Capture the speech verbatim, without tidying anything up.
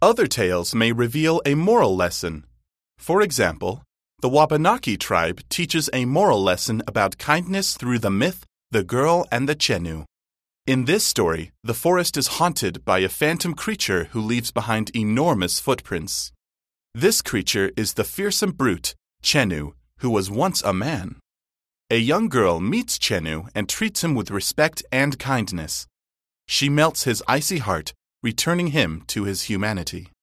Other tales may reveal a moral lesson. For example, the Wabanaki tribe teaches a moral lesson about kindness through the myth, The Girl and the Chenu. In this story, the forest is haunted by a phantom creature who leaves behind enormous footprints. This creature is the fearsome brute, Chenu, who was once a man. A young girl meets Chenu and treats him with respect and kindness. She melts his icy heart, returning him to his humanity.